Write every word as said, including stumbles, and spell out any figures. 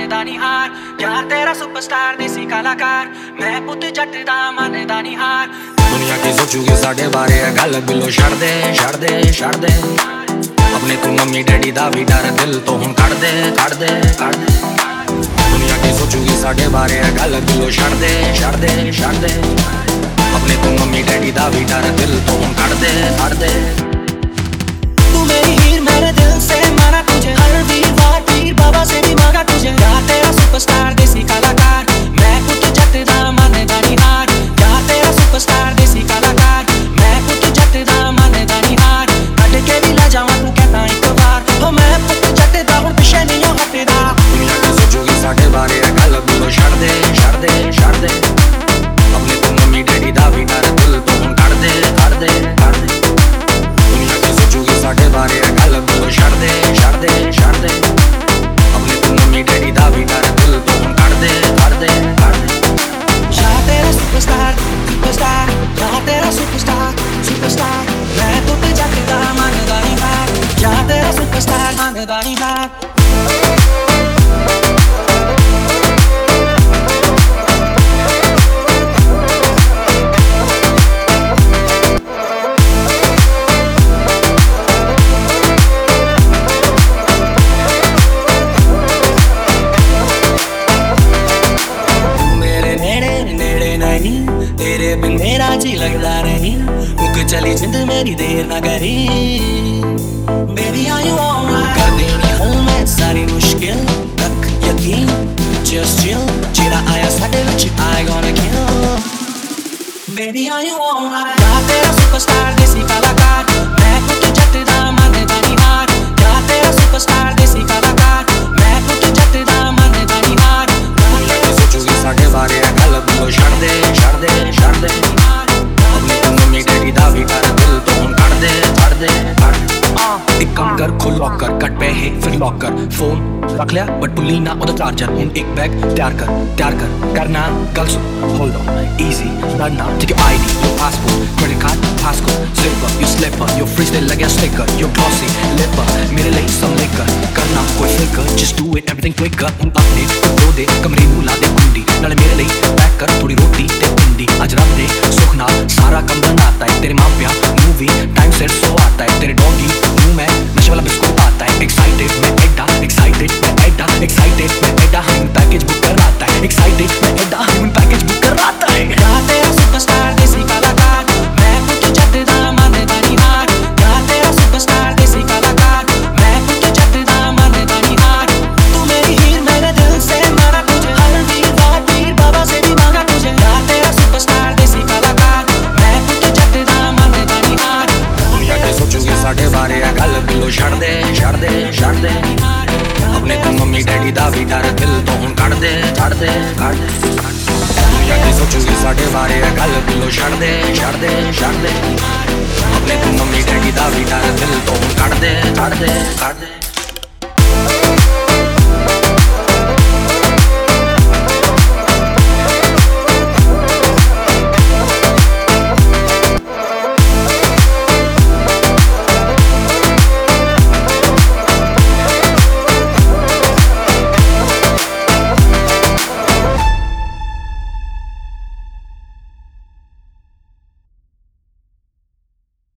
मनदा नहीं हार यार तेरा सुपरस्टार देसी कलाकार मैं पुत जट दा मनदा नहीं हार दुनिया की सोचूगी साढ़े बारे गल बिलो छड़ दे छड़ दे छड़ दे अपने तू मम्मी डैडी दा भी डर दिल तो हुण कढ़ दे कढ़ दे कढ़ दे दुनिया की सोचूगी साढ़े बारे गल बिलो छड़ दे छड़ दे छड़ दे अपने तू मम्मी डैडी दा भी डर दिल तो हुण कढ़ दे कढ़ दे तू मेरी हीर मेरे दिल से माना तुझे हर वीरवार पीर बाबा से भी मांगा तुझे यार तेरा सुपरस्टार देसी कलाकार मैं पुत जट दा मनदा नहीं हार यार तेरा सुपरस्टार देसी कलाकार मैं पुत जट दा मनदा नहीं हार कट के भी ला जावां तू कहता एक बार हो मैं पुत जट दा हुण पिछे नहीं हटदा दुनिया की सोचूगी साढ़े बारे गल बिलो छड़ दे छड़ दे छड़ दे अपने तू मम्मी डैडी दा भी डर दिल तो हुण कढ़ दे कढ़ दे कढ़ दे दुनिया की सोचूगी साढ़े बारे गल बिलो छड़ दे छड़ दे छड़ दे अपने तू मम्मी डैडी दा भी डर दिल तो हुण कढ़ दे कढ़ दे कढ़ दे यार तेरा सुपरस्टार सुपरस्टार यार तेरा सुपरस्टार सुपरस्टार मैं पुत जट दा मनदा नहीं हार यार तेरा सुपरस्टार मनदा नहीं हार तेरे बिन मेरा जी लगता नहीं मुक चली जिंद मेरी देर ना करी Baby are you alright कर देनी हल मैं सारी मुश्किल रख यकीन Just chill जेड़ा आया साडे विच I gonna kill Baby are you alright यार तेरा सुपरस्टार देसी कलाकार मैं पुत जट दा मनदा नहीं हार यार तेरा सुपरस्टार देसी कलाकार मैं पुत जट दा मनदा नहीं हार दुनिया की सोचूगी साढ़े बारे गल बिलो छड़ दे छड़ दे छड़ दे अपने तू मम्मी डैडी दा भी डर दिल तो हुण कढ़ दे कढ़ दे कढ़ दे एक काम कर खुल लॉकर कट पे है फिर लॉकर फोन रख लिया बट भुल्ली ना ओदा चार्जर हुण एक बैग तैयार कर तैयार कर करना गल सुन hold on easy run take your ID your passport credit card passcode zipper your slipper your fridge दे लगे स्टिकर योर ग्लॉसी लिपर मेरे लिए सब लेकर करना कोई फिकर just do it everything quicker हुण अपने दो दे कमरे नूं ला दे कुंडी नाले मेरे लिए पैक कर थोड़ी रोटी ते भिंडी अज रब दे सुख नाल सारा कम बनाता है तेरे मां प्या मूवी टाइम सेट सो आता है तेरे डॉगी मुंह में नशे वाला बिस्कुट आता है एक्साइटेड मैं एडा एक्साइटेड मैं एडा एक्साइटेड मैं एडा हम पैकेज बुक कराता है एक्साइटेड मैं एडा हम पैकेज बुक कराता है यार तेरा सुपरस्टार देसी कलाकार मैं पुत जट दा मनदा नहीं हार यार तेरा सुपरस्टार देसी कलाकार मैं पुत जट दा मनदा नहीं हार तू मेरी हीर मेरे दिल से मारा तुझे हर वीरवार पीर बाबा से भी मांगा तुझे यार तेरा सुपरस्टार देसी कलाकार मैं पुत जट दा मनदा नहीं हार दुनिया की सोचूगी साढ़े बारे गल बिलो छड़ दे छड़ दे छड़ दे अपने तू मम्मी डैडी दा भी डर दिल तो हुण कढ़ दे कढ़ दे कढ़ दे दुनिया की सोचूगी साढ़े बारे गल बिलो छड़ दे छड़ दे छड़ दे अपने तू मम्मी डैडी दा भी डर दिल तो हुण कढ़ दे कढ़ दे कढ़ दे